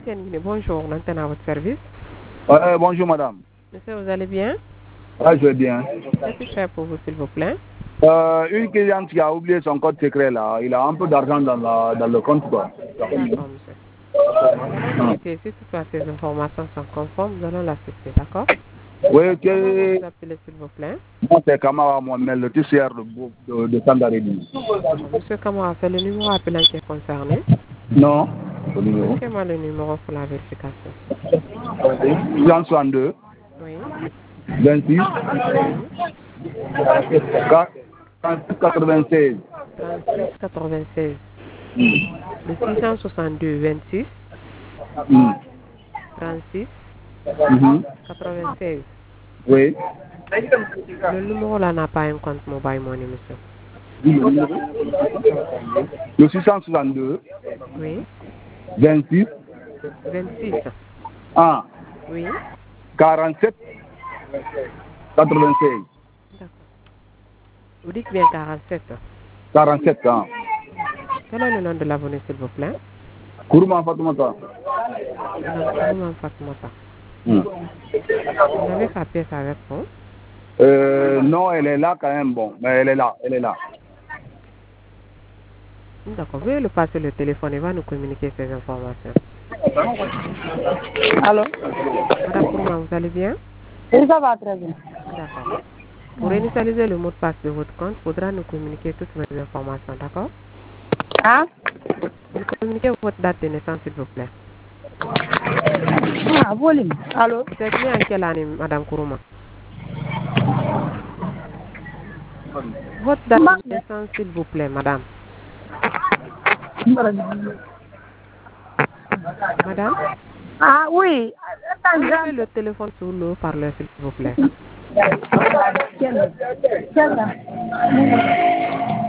Bonjour, l'antenne à votre service. Bonjour madame. Monsieur, vous allez bien? Ouais, je vais bien. Que puis-je faire pour vous, s'il vous plaît? Une cliente qui a oublié son code secret là, il a un peu d'argent dans le compte quoi. D'accord, monsieur. Nous allons vérifier si toutefois ces informations sont conformes. Nous allons l'assister, d'accord? Oui, Comment vous que vous appelez, s'il vous plaît? moi c'est Kamara Mohamed, le TCR de Sandarédi. Monsieur Kamara, c'est le numéro appelant qui est concerné. Non, le numéro. Communiquez-moi le numéro pour la vérification. 162, Oui, 26, oui. 96. 36 96. Le 662 26 Hmm. 36 Mhm. 96. Oui. Le numéro là n'a pas un compte mobile money, monsieur. Le 662, Oui. 26, 26. ah, Oui. 47, 96. D'accord. Vous dites bien 47. 47 ans. Quel est le nom de l'abonné, s'il vous plaît? Kourouma Fatoumata. Madame Kourouman Fatmata. Hmm. Vous avez sa pièce avec vous? Non, elle est là quand même, bon, mais elle est là, elle est là. D'accord. Veuillez le passer le téléphone et va nous communiquer ces informations. Allô? Madame Kourouman, vous allez bien? Oui, ça va très bien. D'accord. Pour initialiser le mot de passe de votre compte, il faudra nous communiquer toutes vos informations, d'accord? Hein? Vous communiquez votre date de naissance, s'il vous plaît. Ah, volume. Allô? Vous êtes né en quelle année, Madame Kourouman? Votre date de naissance, s'il vous plaît, madame. Madame? Ah, oui. Mettez le téléphone sur le haut-parleur, s'il vous plaît. Quelle